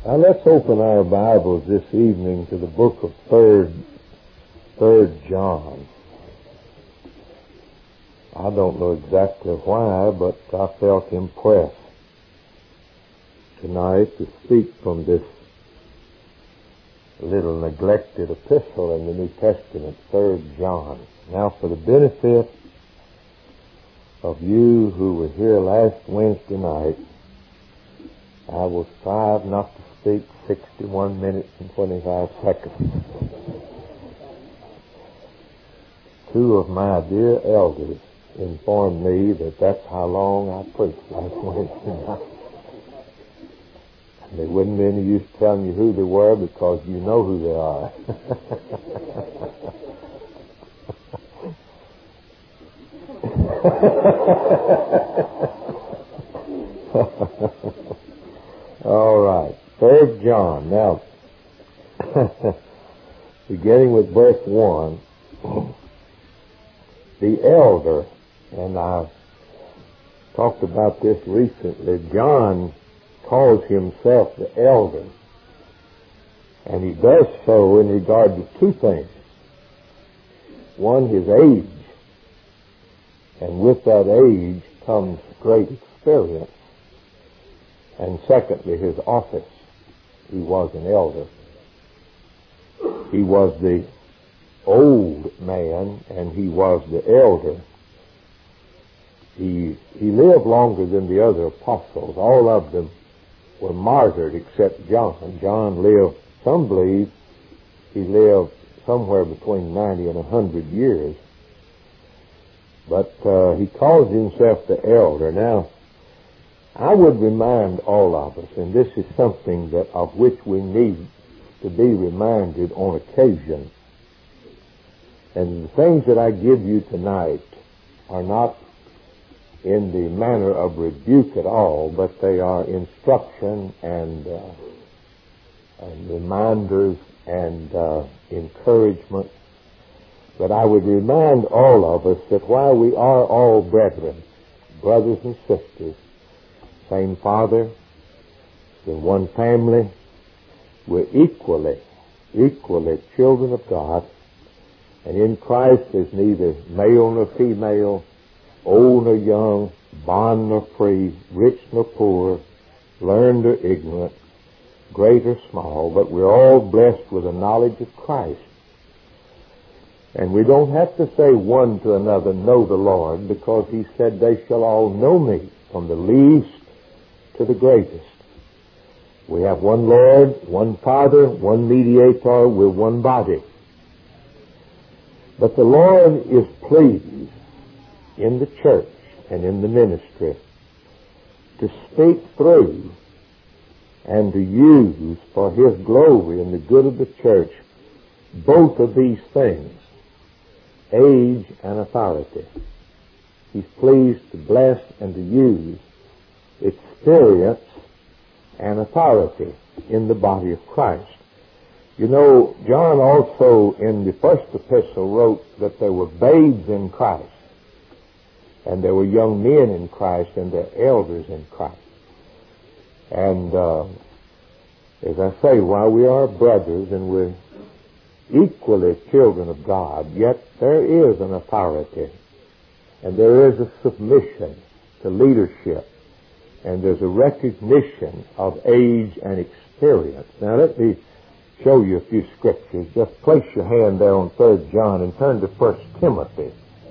Now let's open our Bibles this evening to the book of Third John. I don't know exactly why, but I felt impressed tonight to speak from this little neglected epistle in the New Testament, 3 John. Now, for the benefit of you who were here last Wednesday night, I will strive not to speak 61 minutes and 25 seconds. Two of my dear elders informed me that that's how long I preached last Wednesday night. And there wouldn't be any use telling you who they were because you know who they are. All right, 3 John. Now, beginning with verse 1, the elder, and I talked about this recently, John calls himself the elder, and he does so in regard to two things. One, his age, and with that age comes great experience. And secondly, his office. He was an elder. He was the old man, and he was the elder. He lived longer than the other apostles. All of them were martyred except John. John lived, some believe, he lived somewhere between 90 and 100 years. But he calls himself the elder. Now, I would remind all of us, and this is something that of which we need to be reminded on occasion, and the things that I give you tonight are not in the manner of rebuke at all, but they are instruction and reminders and encouragement. But I would remind all of us that while we are all brethren, brothers and sisters, same Father, in one family, we're equally children of God, and in Christ there's neither male nor female, old nor young, bond nor free, rich nor poor, learned or ignorant, great or small, but we're all blessed with a knowledge of Christ. And we don't have to say one to another, know the Lord, because he said they shall all know me, from the least to the greatest. We have one Lord, one Father, one mediator, we're one body. But the Lord is pleased in the church and in the ministry to speak through and to use for his glory and the good of the church both of these things, age and authority. He's pleased to bless and to use experience and authority in the body of Christ. You know, John also in the first epistle wrote that there were babes in Christ, and there were young men in Christ, and there are elders in Christ. And as I say, while we are brothers and we're equally children of God, yet there is an authority, and there is a submission to leadership, and there's a recognition of age and experience. Now let me show you a few scriptures. Just place your hand there on 3 John and turn to 1 Timothy.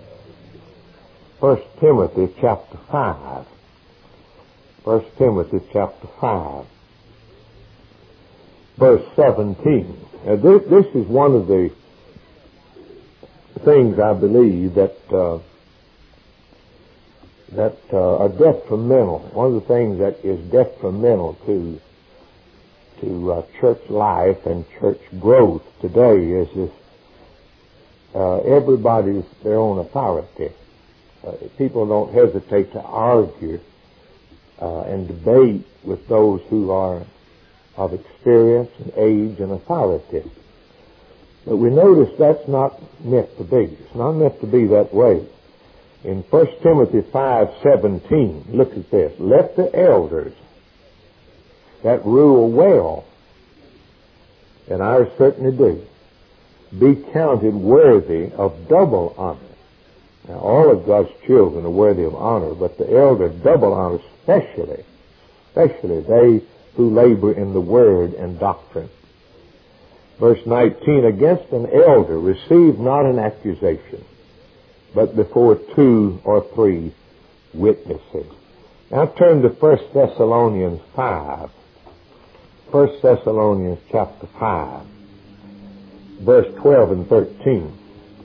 1 Timothy chapter 5. 1 Timothy chapter 5. Verse 17. Now this is one of the things I believe that are detrimental. One of the things that is detrimental to church life and church growth today is this: everybody's their own authority. People don't hesitate to argue and debate with those who are of experience and age and authority. But we notice that's not meant to be. It's not meant to be that way. In 1 Timothy 5:17, look at this. Let the elders that rule well, and I certainly do, be counted worthy of double honor. Now, all of God's children are worthy of honor, but the elder double honor, especially they who labor in the word and doctrine. Verse 19, against an elder receive not an accusation, but before 2 or 3 witnesses. Now turn to 1 Thessalonians 5. 1 Thessalonians chapter 5, verse 12 and 13.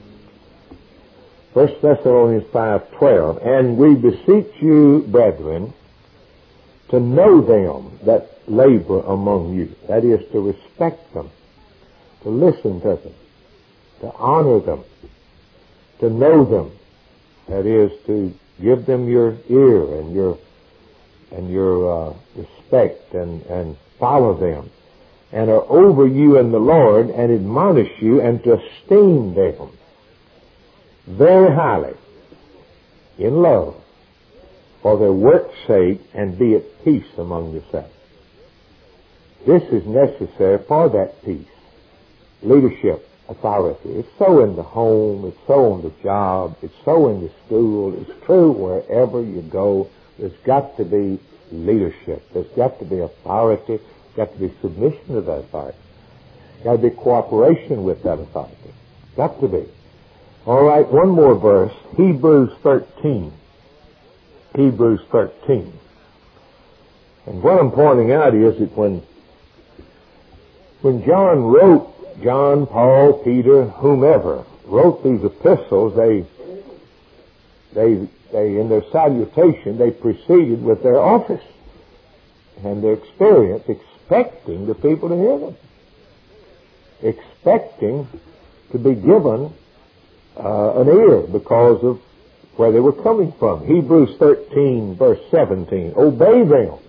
1 Thessalonians 5:12, and we beseech you, brethren, to know them that labor among you. That is, to respect them, to listen to them, to honor them, to know them. That is, to give them your ear and your respect and follow them, and are over you in the Lord, and admonish you, and to esteem them very highly in love for their work's sake, and be at peace among yourselves. This is necessary for that peace. Leadership, authority. It's so in the home, it's so on the job, it's so in the school, it's true wherever you go. There's got to be leadership. There's got to be authority. There's got to be submission to that authority. There's got to be cooperation with that authority. Got to be. All right, one more verse. Hebrews 13. Hebrews 13. And what I'm pointing out is that when John wrote, John, Paul, Peter, whomever, wrote these epistles, they in their salutation, they proceeded with their office and their experience, expecting the people to hear them, expecting to be given an ear because of where they were coming from. Hebrews 13, verse 17, obey them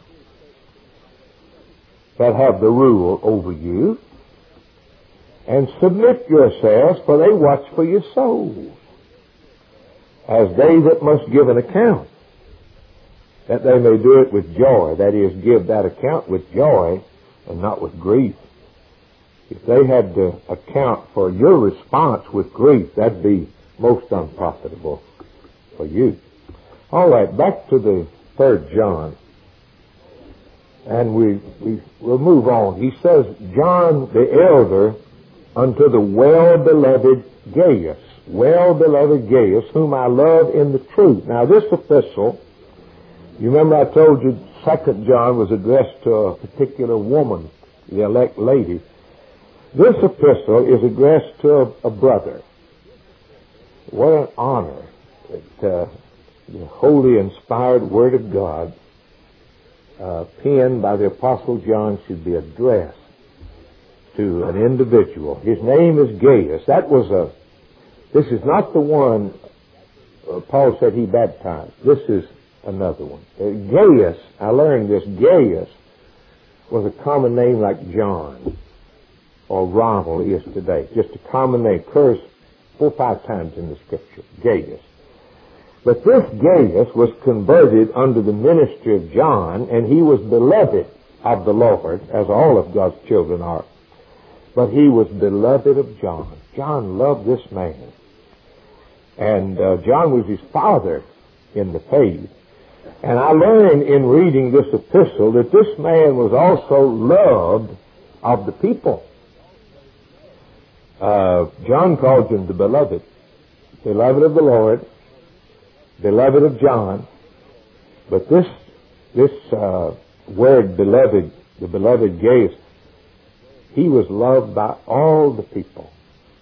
that have the rule over you, and submit yourselves, for they watch for your souls, as they that must give an account, that they may do it with joy. That is, give that account with joy and not with grief. If they had to account for your response with grief, that'd be most unprofitable for you. All right, back to the 3rd John. And we'll move on. He says, John the elder, unto the well-beloved Gaius, whom I love in the truth. Now this epistle, you remember I told you 2 John was addressed to a particular woman, the elect lady. This epistle is addressed to a brother. What an honor that the holy, inspired Word of God, penned by the Apostle John, should be addressed to an individual. His name is Gaius. This is not the one Paul said he baptized. This is another one. Gaius, I learned this, Gaius was a common name like John or Ronald is today. Just a common name. Occurs 4 or 5 times in the Scripture. Gaius. But this Gaius was converted under the ministry of John, and he was beloved of the Lord, as all of God's children are. But he was beloved of John. John loved this man. And John was his father in the faith. And I learned in reading this epistle that this man was also loved of the people. John calls him the beloved. Beloved of the Lord. Beloved of John. But this word beloved, the beloved Gaius, he was loved by all the people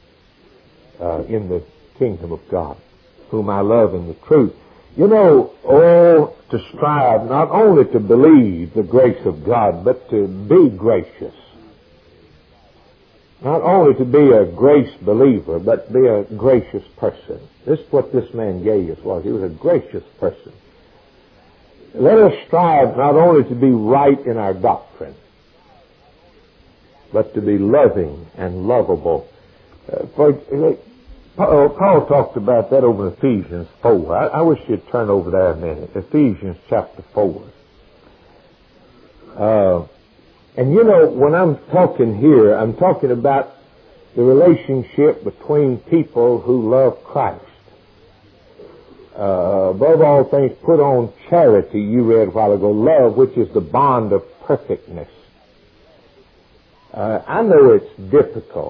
in the kingdom of God, whom I love in the truth. You know, to strive not only to believe the grace of God, but to be gracious. Not only to be a grace believer, but be a gracious person. This is what this man Gaius was. He was a gracious person. Let us strive not only to be right in our doctrine, but to be loving and lovable. Paul talked about that over in Ephesians 4. I wish you'd turn over there a minute. Ephesians chapter 4. And you know, when I'm talking here, I'm talking about the relationship between people who love Christ. Above all things, put on charity, you read a while ago, love, which is the bond of perfectness. I know it's difficult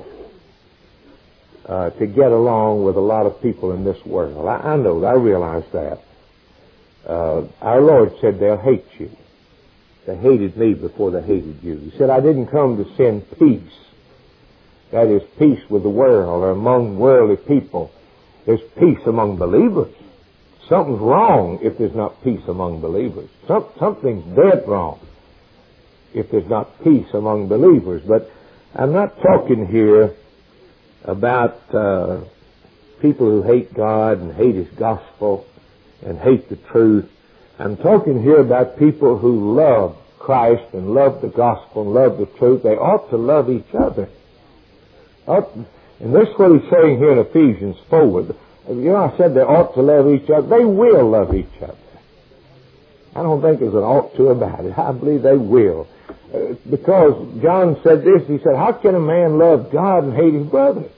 to get along with a lot of people in this world. I know, I realize that. Our Lord said they'll hate you. They hated me before they hated you. He said, I didn't come to send peace. That is, peace with the world or among worldly people. There's peace among believers. Something's wrong if there's not peace among believers. Something's dead wrong if there's not peace among believers. But I'm not talking here about people who hate God and hate His gospel and hate the truth. I'm talking here about people who love Christ and love the gospel and love the truth. They ought to love each other. And this is what he's saying here in Ephesians 4. You know, I said they ought to love each other. They will love each other. I don't think there's an ought to about it. I believe they will. Because John said this, he said, how can a man love God and hate his brother?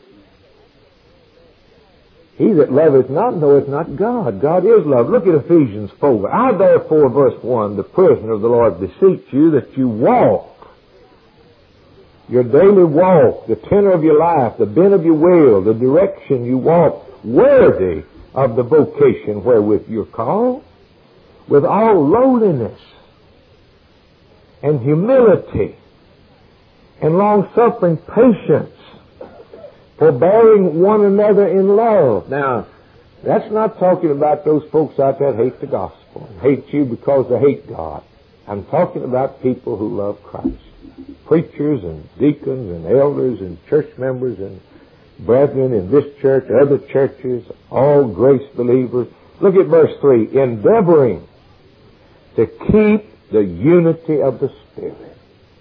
He that loveth not knoweth not God. God is love. Look at Ephesians 4. I therefore, verse 1, the prisoner of the Lord, beseech you that you walk, your daily walk, the tenor of your life, the bent of your will, the direction you walk, worthy of the vocation wherewith you're called, with all lowliness and humility and long-suffering patience, forbearing one another in love. Now, that's not talking about those folks out there that hate the gospel and hate you because they hate God. I'm talking about people who love Christ. Preachers and deacons and elders and church members and brethren in this church, other churches, all grace believers. Look at verse 3. Endeavoring to keep the unity of the Spirit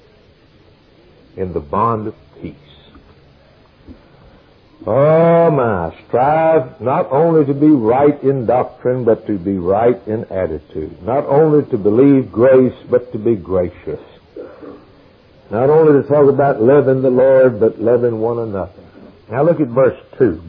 in the bond of peace. Oh my, strive not only to be right in doctrine, but to be right in attitude. Not only to believe grace, but to be gracious. Not only to talk about loving the Lord, but loving one another. Now look at verse 2.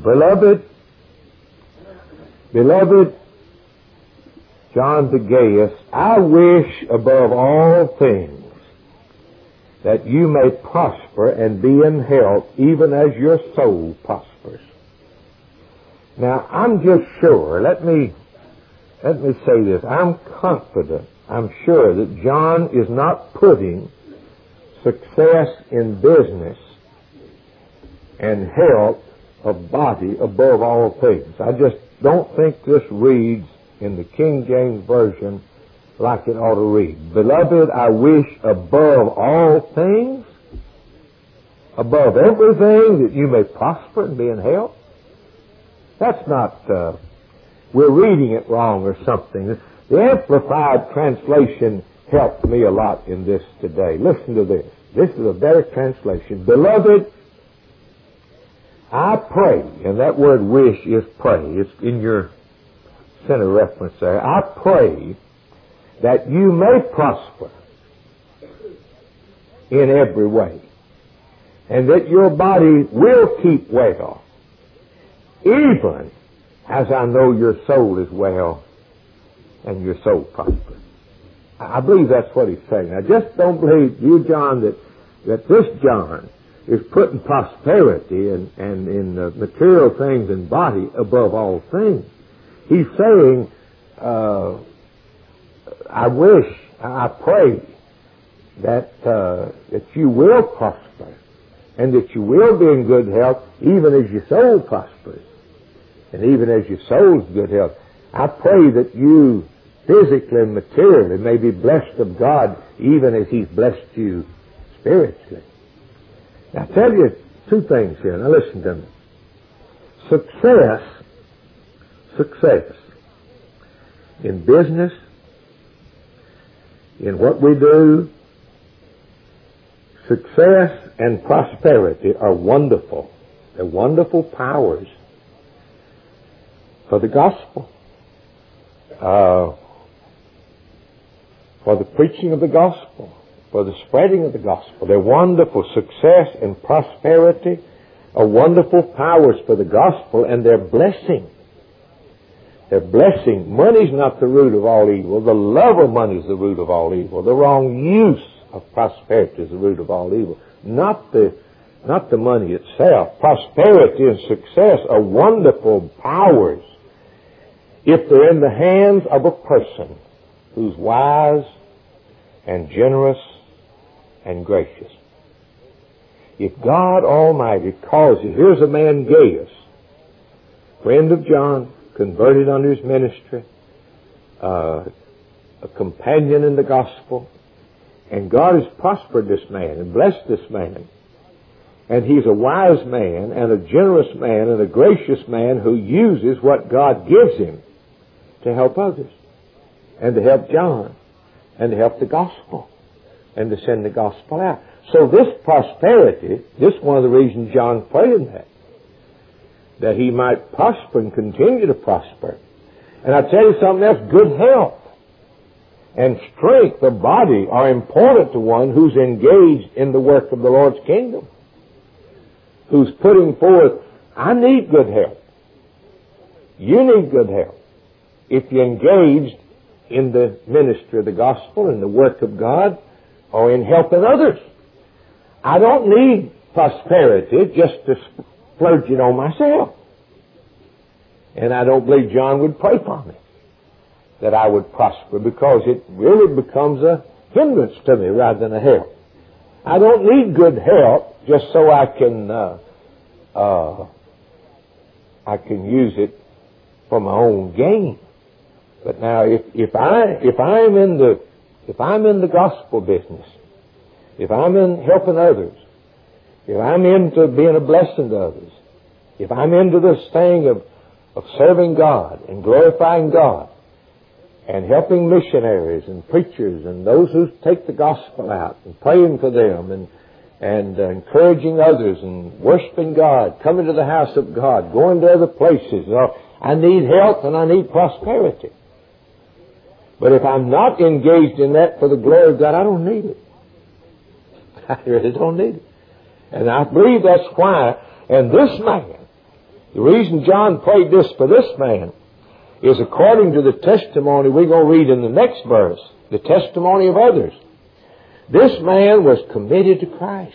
Beloved, John to Gaius, I wish above all things that you may prosper and be in health, even as your soul prospers. Now, I'm just sure, let me say this, I'm confident, I'm sure that John is not putting success in business and health of body above all things. I just don't think this reads in the King James Version like it ought to read. Beloved, I wish above all things, above everything, that you may prosper and be in health. That's not, we're reading it wrong or something. The Amplified Translation helped me a lot in this today. Listen to this. This is a better translation. Beloved, I pray, and that word wish is pray. It's in your center reference there. I pray that you may prosper in every way, and that your body will keep well, even as I know your soul is well and your soul prospers. I believe that's what he's saying. I just don't believe you, John, that this John is putting prosperity and in material things and body above all things. He's saying, I wish, I pray that you will prosper and that you will be in good health even as your soul prospers and even as your soul's good health. I pray that you physically and materially may be blessed of God even as He's blessed you spiritually. Now, I'll tell you two things here. Now, listen to me. Success in business, in what we do, success and prosperity are wonderful. They're wonderful powers for the gospel, for the preaching of the gospel, for the spreading of the gospel. They're wonderful success and prosperity, are wonderful powers for the gospel, and they're blessing. They're blessing. Money's not the root of all evil. The love of money is the root of all evil. The wrong use of prosperity is the root of all evil. Not the money itself. Prosperity and success are wonderful powers if they're in the hands of a person who's wise and generous and gracious. If God Almighty calls you, here's a man, Gaius, friend of John, converted under his ministry, a companion in the gospel, and God has prospered this man and blessed this man. And he's a wise man and a generous man and a gracious man who uses what God gives him to help others and to help John and to help the gospel and to send the gospel out. So this prosperity, this is one of the reasons John prayed that he might prosper and continue to prosper. And I tell you something else, good health and strength of body are important to one who's engaged in the work of the Lord's kingdom, who's putting forth, I need good health. You need good health. If you're engaged in the ministry of the gospel, in the work of God, or in helping others. I don't need prosperity just to splurge it on myself. And I don't believe John would pray for me that I would prosper, because it really becomes a hindrance to me rather than a help. I don't need good health just so I can use it for my own gain. But now, if I'm in the gospel business, if I'm in helping others, if I'm into being a blessing to others, if I'm into this thing of serving God and glorifying God and helping missionaries and preachers and those who take the gospel out and praying for them and encouraging others and worshiping God, coming to the house of God, going to other places, I need health and I need prosperity. But if I'm not engaged in that for the glory of God, I don't need it. I really don't need it. And I believe that's why, and this man, the reason John prayed this for this man is according to the testimony we're going to read in the next verse, the testimony of others. This man was committed to Christ.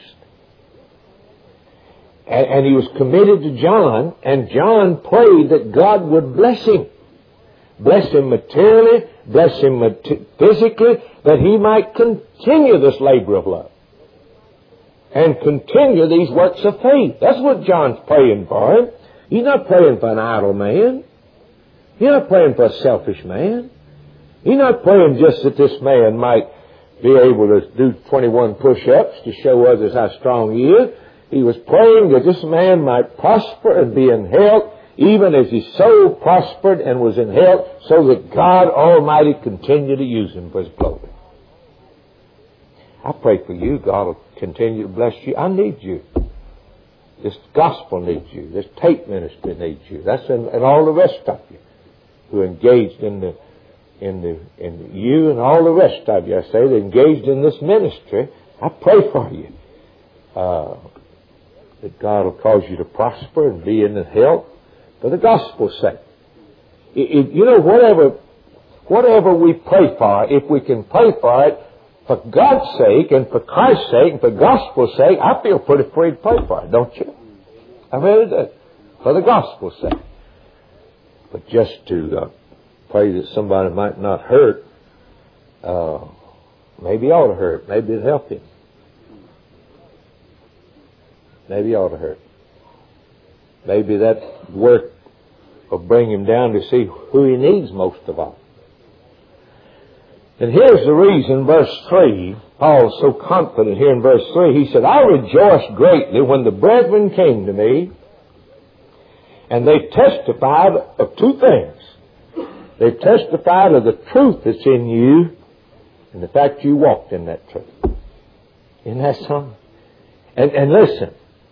And he was committed to John, and John prayed that God would bless him. Bless him materially, bless him physically, that he might continue this labor of love and continue these works of faith. That's what John's praying for him. He's not praying for an idle man. He's not praying for a selfish man. He's not praying just that this man might be able to do 21 push-ups to show others how strong he is. He was praying that this man might prosper and be in health, even as his soul prospered and was in health, so that God Almighty continue to use him for His glory. I pray for you. God will continue to bless you. I need you. This gospel needs you. This tape ministry needs you. That's and all the rest of you who are engaged in you and all the rest of you. I say they're engaged in this ministry. I pray for you that God will cause you to prosper and be in health for the gospel's sake. You know, whatever we pray for, if we can pray for it for God's sake and for Christ's sake and for gospel's sake, I feel pretty free to pray for it, don't you? I really do. For the gospel's sake. But just to pray that somebody might not hurt, maybe ought to hurt. Maybe it'll help him. Maybe ought to hurt. Maybe that work will bring him down to see who he needs most of all. And here's the reason, verse 3, Paul's so confident here in verse 3. He said, I rejoiced greatly when the brethren came to me, and they testified of two things. They testified of the truth that's in you and the fact you walked in that truth. Isn't that something? And listen,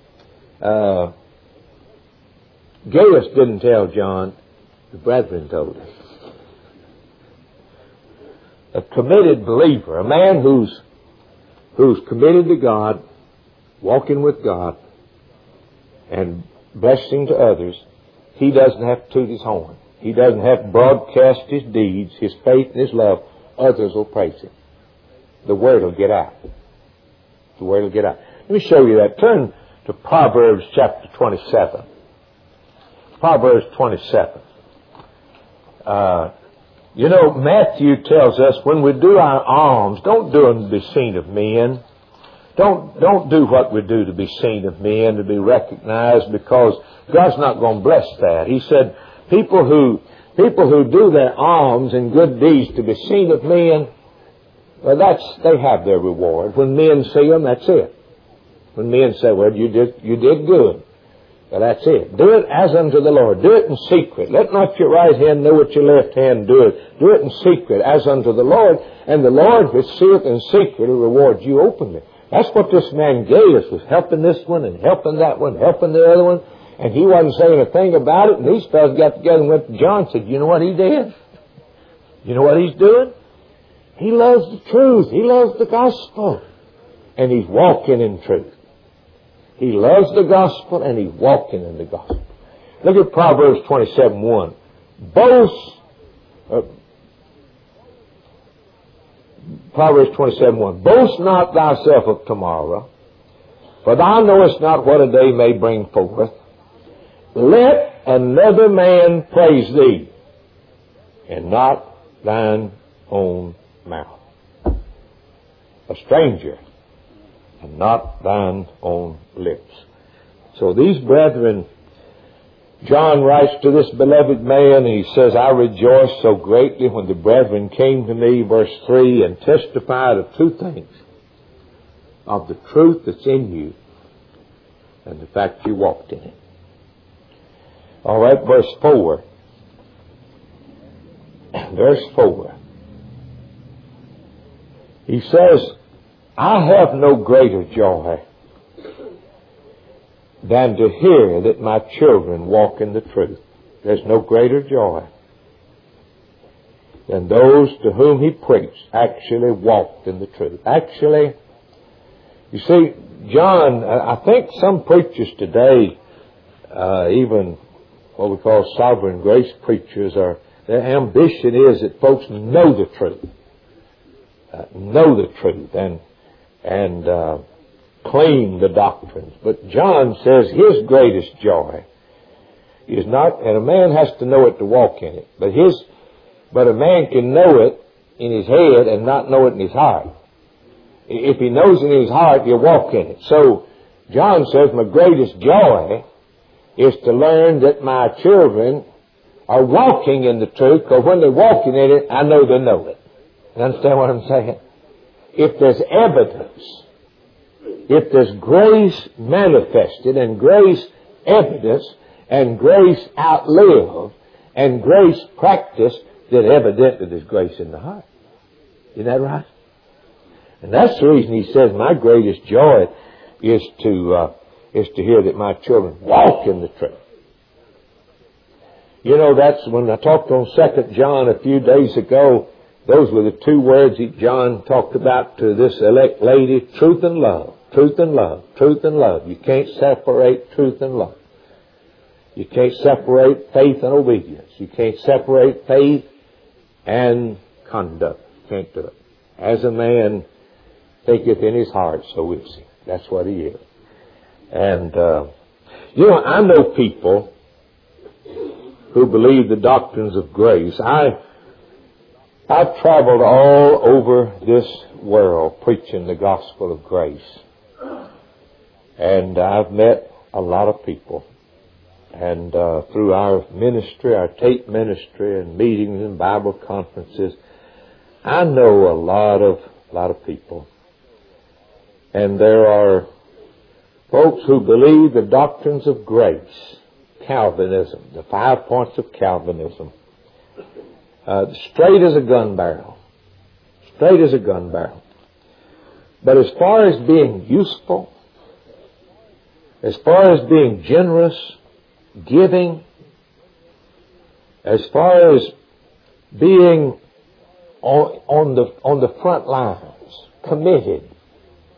Gaius didn't tell John, the brethren told him. A committed believer, a man who's who's committed to God, walking with God, and blessing to others, he doesn't have to toot his horn. He doesn't have to broadcast his deeds, his faith and his love. Others will praise him. The word will get out. The word will get out. Let me show you that. Turn to Proverbs chapter 27. Proverbs 27. Matthew tells us when we do our alms, don't do them to be seen of men. Don't do what we do to be seen of men, to be recognized, because God's not going to bless that. He said, people who do their alms and good deeds to be seen of men, well, they have their reward. When men see them, that's it. When men say, well, you did good. Well, that's it. Do it as unto the Lord. Do it in secret. Let not your right hand know what your left hand doeth. Do it in secret as unto the Lord. And the Lord which seeth in secret will reward you openly. That's what this man Gaius was helping this one and helping that one, helping the other one. And he wasn't saying a thing about it. And these fellows got together and went to John and said, you know what he did? You know what he's doing? He loves the truth. He loves the gospel. And he's walking in truth. He loves the gospel and he's walking in the gospel. Look at Proverbs 27:1. Proverbs 27:1. Boast not thyself of tomorrow, for thou knowest not what a day may bring forth. Let another man praise thee, and not thine own mouth. A stranger, and not thine own lips. So these brethren, John writes to this beloved man, and he says, I rejoiced so greatly when the brethren came to me, verse 3, and testified of two things. Of the truth that's in you, and the fact you walked in it. All right, verse 4. Verse 4. He says, I have no greater joy than to hear that my children walk in the truth. There's no greater joy than those to whom he preached actually walked in the truth. Actually, you see, John, I think some preachers today, even what we call sovereign grace preachers, their ambition is that folks know the truth. Know the truth and claim the doctrines. But John says his greatest joy is not, and a man has to know it to walk in it, but a man can know it in his head and not know it in his heart. If he knows it in his heart, he'll walk in it. So John says my greatest joy is to learn that my children are walking in the truth, because when they're walking in it, I know they know it. You understand what I'm saying? If there's evidence, if there's grace manifested and grace evidence and grace outlived and grace practiced, then evidently there's grace in the heart. Isn't that right? And that's the reason he says my greatest joy is to hear that my children walk in the truth. You know, that's when I talked on 2 John a few days ago. Those were the two words that John talked about to this elect lady, truth and love. Truth and love. Truth and love. You can't separate truth and love. You can't separate faith and obedience. You can't separate faith and conduct. You can't do it. As a man thinketh in his heart, so is he. That's what he is. And, I know people who believe the doctrines of grace. I've traveled all over this world preaching the gospel of grace. And I've met a lot of people. And through our ministry, our tape ministry and meetings and Bible conferences, I know a lot of people. And there are folks who believe the doctrines of grace, Calvinism, the 5 points of Calvinism. Straight as a gun barrel. Straight as a gun barrel. But as far as being useful, as far as being generous, giving, as far as being on the front lines, committed,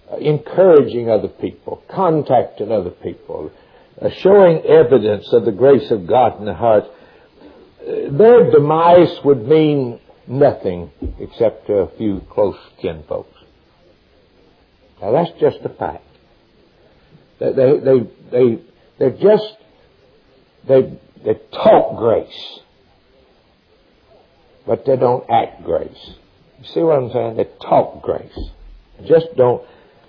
encouraging other people, contacting other people, showing evidence of the grace of God in their hearts, their demise would mean nothing except to a few close kinfolks. Now that's just a fact. They talk grace, but they don't act grace. You see what I'm saying? They talk grace, just don't.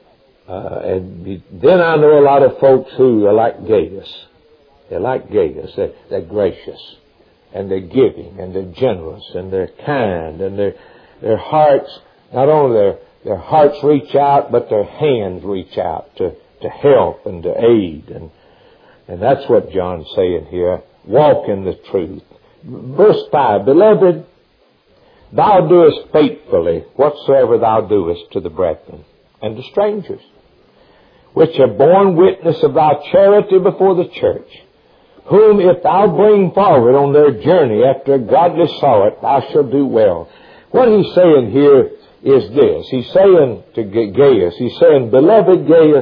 And then I know a lot of folks who are like Gaius. They're like Gaius. They're gracious, and they're giving, and they're generous, and they're kind, and their hearts, not only their hearts reach out, but their hands reach out to help and to aid. And that's what John's saying here. Walk in the truth. Verse 5, Beloved, thou doest faithfully whatsoever thou doest to the brethren and to strangers, which have borne witness of thy charity before the church, whom if thou bring forward on their journey after a godly sort, thou shalt do well. What he's saying here is this. He's saying to Gaius, he's saying, Beloved Gaius,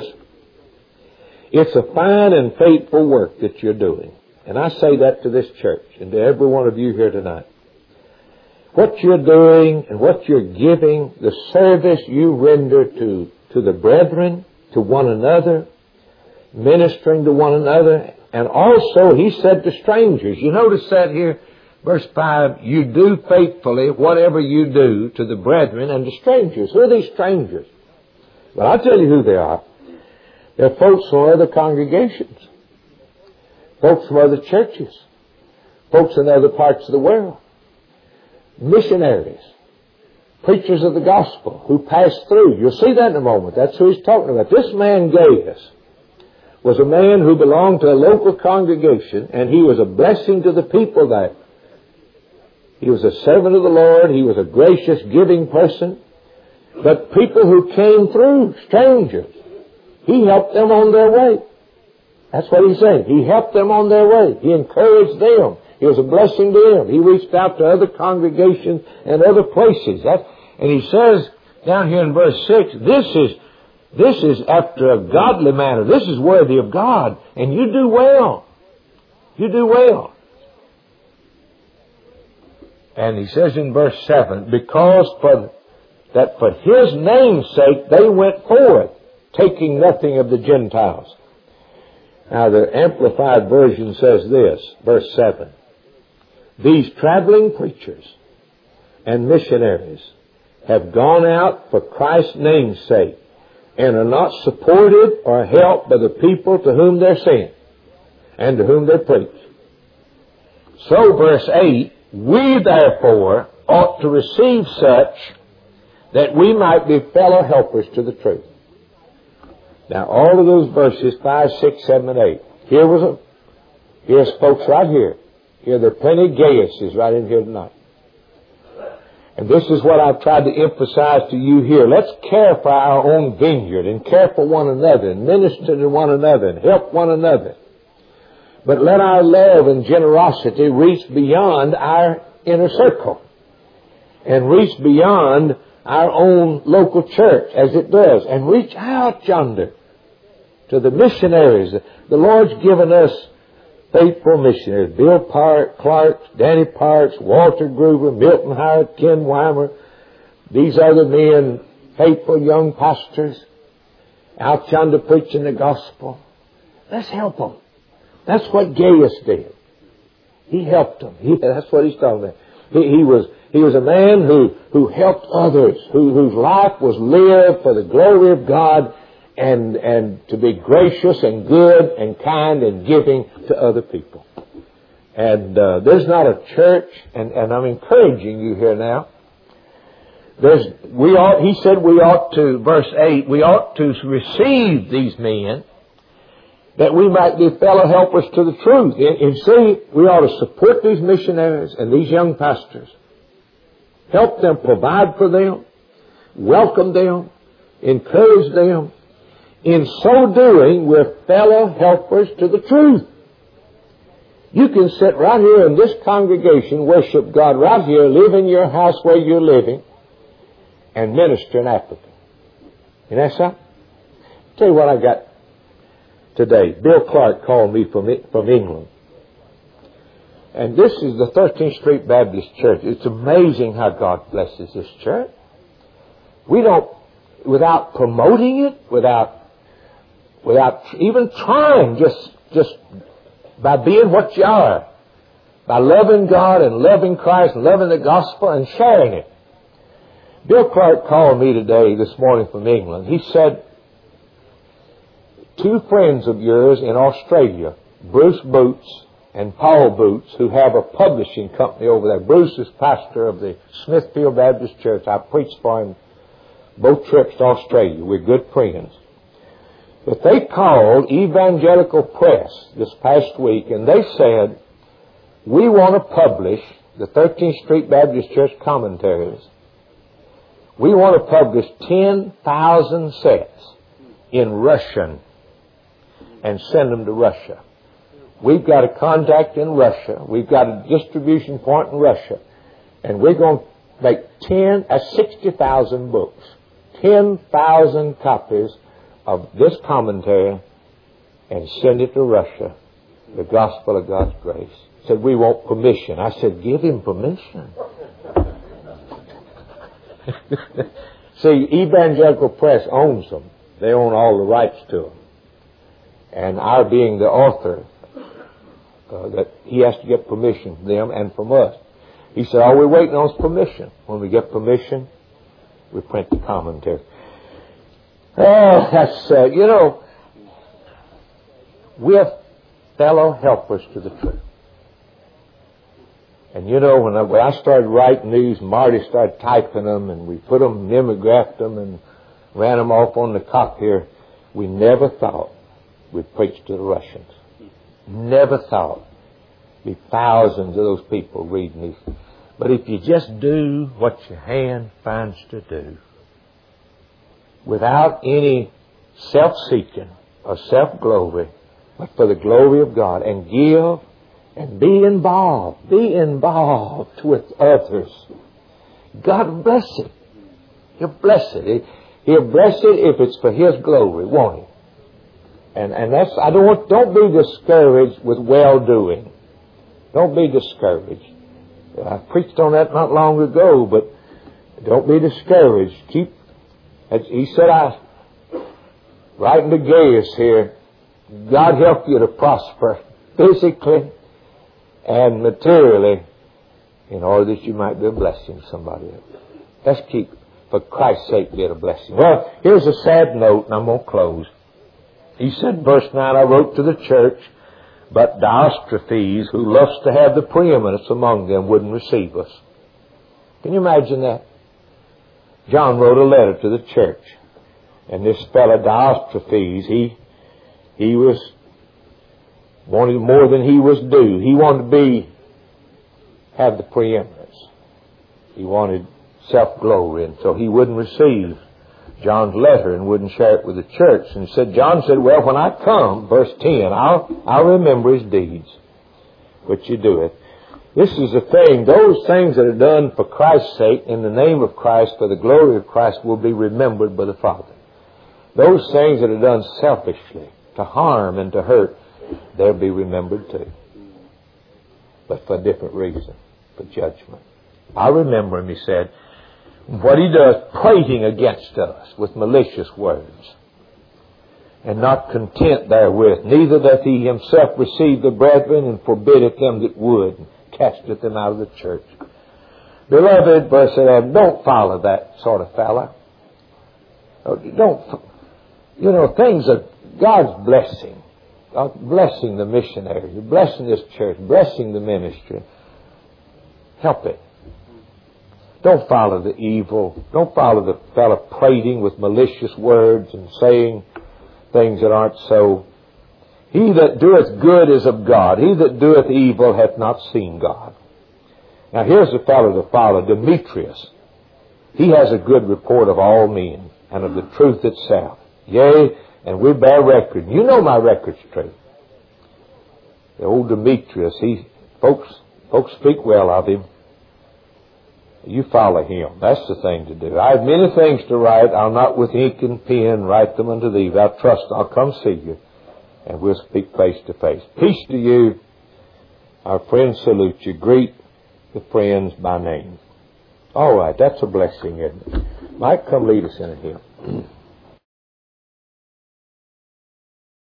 it's a fine and faithful work that you're doing. And I say that to this church and to every one of you here tonight. What you're doing and what you're giving, the service you render to the brethren, to one another, ministering to one another, and also, he said to strangers. You notice that here, verse 5, you do faithfully whatever you do to the brethren and to strangers. Who are these strangers? Well, I'll tell you who they are. They're folks from other congregations, folks from other churches, folks in other parts of the world, missionaries, preachers of the gospel who pass through. You'll see that in a moment. That's who he's talking about. This man Gaius was a man who belonged to a local congregation, and he was a blessing to the people there. He was a servant of the Lord. He was a gracious, giving person. But people who came through, strangers, he helped them on their way. That's what he's saying. He helped them on their way. He encouraged them. He was a blessing to them. He reached out to other congregations and other places. And he says down here in verse 6, this is after a godly manner. This is worthy of God. And you do well. You do well. And he says in verse 7, because for his name's sake they went forth, taking nothing of the Gentiles. Now the Amplified Version says this, verse 7. These traveling preachers and missionaries have gone out for Christ's name's sake and are not supported or helped by the people to whom they're sent and to whom they preach. So, verse 8, we therefore ought to receive such that we might be fellow helpers to the truth. Now, all of those verses, 5, 6, 7, and 8. Here's folks right here. Here, there are plenty of Gaiuses right in here tonight. And this is what I've tried to emphasize to you here. Let's care for our own vineyard and care for one another and minister to one another and help one another. But let our love and generosity reach beyond our inner circle and reach beyond our own local church as it does, and reach out yonder to the missionaries. The Lord's given us faithful missionaries. Bill Clark, Danny Parks, Walter Gruber, Milton Howard, Ken Weimer. These other men, faithful young pastors, out yonder preaching the gospel. Let's help them. That's what Gaius did. He helped them. That's what he's talking about. He was a man who helped others, whose life was lived for the glory of God and to be gracious and good and kind and giving to other people. And there's not a church, and I'm encouraging you here now. He said we ought to, verse 8, we ought to receive these men that we might be fellow helpers to the truth. And see, we ought to support these missionaries and these young pastors. Help them, provide for them, welcome them, encourage them. In so doing, we're fellow helpers to the truth. You can sit right here in this congregation, worship God right here, live in your house where you're living, and minister in Africa. You know something? Tell you what I got today. Bill Clark called me from England. And this is the 13th Street Baptist Church. It's amazing how God blesses this church. We don't, without promoting it, without even trying, just by being what you are, by loving God and loving Christ and loving the gospel and sharing it. Bill Clark called me this morning from England. He said, two friends of yours in Australia, Bruce Boots and Paul Boots, who have a publishing company over there. Bruce is pastor of the Smithfield Baptist Church. I preached for him both trips to Australia. We're good friends. But they called Evangelical Press this past week, and they said, we want to publish the 13th Street Baptist Church commentaries. We want to publish 10,000 sets in Russian and send them to Russia. We've got a contact in Russia. We've got a distribution point in Russia. And we're going to make 60,000 books. 10,000 copies of this commentary and send it to Russia. The gospel of God's grace. Said, we want permission. I said, give him permission. See, Evangelical Press owns them. They own all the rights to them. And our being the author, that he has to get permission from them and from us. He said, all we're waiting on is permission. When we get permission, we print the commentary. Oh, that's, we're fellow helpers to the truth. And when I started writing these, Marty started typing them, and we put them, mimeographed them, and ran them off on the copier. We never thought we'd preach to the Russians. Never thought there'd be thousands of those people reading these. But if you just do what your hand finds to do, without any self-seeking or self-glory, but for the glory of God, and give and be involved with others, God will bless it. He'll bless it. He'll bless it if it's for His glory, won't He? And that's, don't be discouraged with well-doing. Don't be discouraged. I preached on that not long ago, but don't be discouraged. He said, writing to Gaius here, God help you to prosper physically and materially in order that you might be a blessing to somebody else. Let's keep, for Christ's sake, be a blessing. Well, here's a sad note, and I'm going to close. He said, verse 9, I wrote to the church, but Diotrephes, who loves to have the preeminence among them, wouldn't receive us. Can you imagine that? John wrote a letter to the church, and this fellow Diotrephes, he wanted more than he was due. He wanted to have the preeminence. He wanted self-glory, and so he wouldn't receive John's letter and wouldn't share it with the church. And John said, well, when I come, verse 10, I'll remember his deeds, which you do it. This is the thing. Those things that are done for Christ's sake, in the name of Christ, for the glory of Christ, will be remembered by the Father. Those things that are done selfishly, to harm and to hurt, they'll be remembered too. But for a different reason, for judgment. I remember him, he said, what he does, prating against us with malicious words, and not content therewith, neither doth he himself receive the brethren, and forbiddeth them that would, and casteth them out of the church. Beloved, verse 11, don't follow that sort of fella. Things are God's blessing. God's blessing the missionaries, blessing this church, blessing the ministry. Help it. Don't follow the evil. Don't follow the fellow prating with malicious words and saying things that aren't so. He that doeth good is of God. He that doeth evil hath not seen God. Now here's the fellow to follow, Demetrius. He has a good report of all men and of the truth itself. Yea, and we bear record. You know my record's true. The old Demetrius, folks speak well of him. You follow Him. That's the thing to do. I have many things to write. I'll not with ink and pen write them unto thee. Thou trust I'll come see you, and we'll speak face to face. Peace to you. Our friends salute you. Greet the friends by name. All right, that's a blessing, isn't it? Mike, come lead us in a hymn.